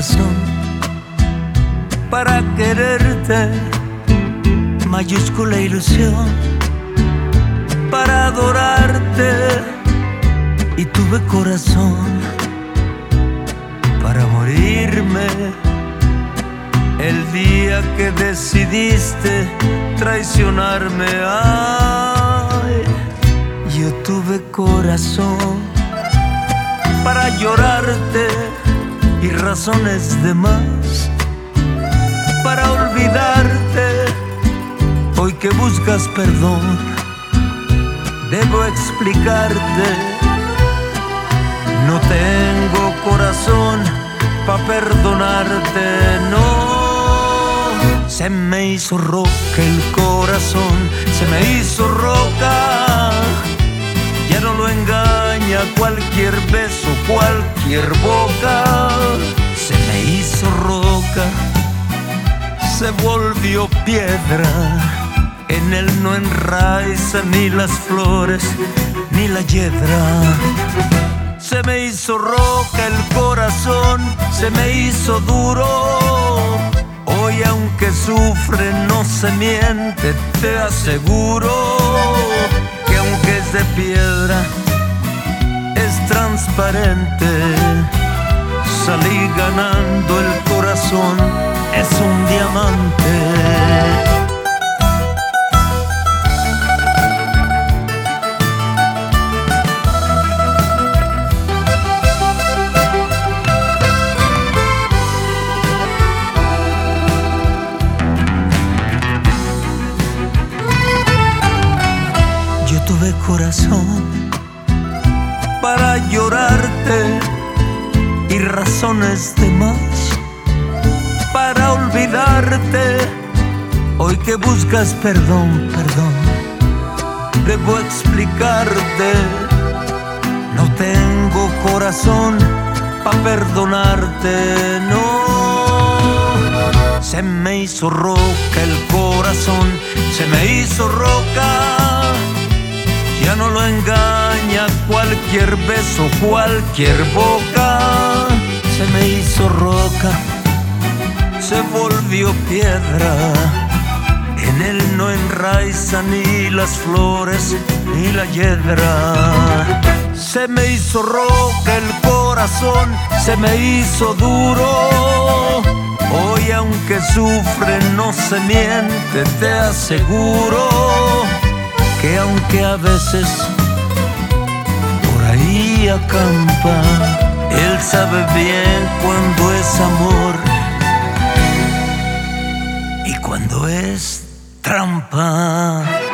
corazón para quererte, mayúscula ilusión, para adorarte, y tuve corazón para morirme el día que decidiste traicionarme. Ay, yo tuve corazón para llorarte y razones de más para olvidarte. Hoy que buscas perdón, debo explicarte: no tengo corazón pa' perdonarte, no. Se me hizo roca el corazón, se me hizo roca. Ya no lo engaña cualquier beso, cualquier boca. Se me hizo roca, se volvió piedra. En él no enraizan ni las flores ni la hiedra. Se me hizo roca el corazón, se me hizo duro. Hoy aunque sufre no se miente, te aseguro que aunque es de piedra es transparente. Salí ganando, el corazón es un diamante. Tuve corazón para llorarte y razones de más para olvidarte. Hoy que buscas perdón, perdón, debo explicarte: no tengo corazón pa' perdonarte, no. Se me hizo roca el corazón, se me hizo roca. Ya no lo engaña cualquier beso, cualquier boca. Se me hizo roca, se volvió piedra. En él no enraizan ni las flores ni la hiedra. Se me hizo roca el corazón, se me hizo duro. Hoy aunque sufre no se miente, te aseguro que aunque a veces por ahí acampa, él sabe bien cuando es amor y cuando es trampa.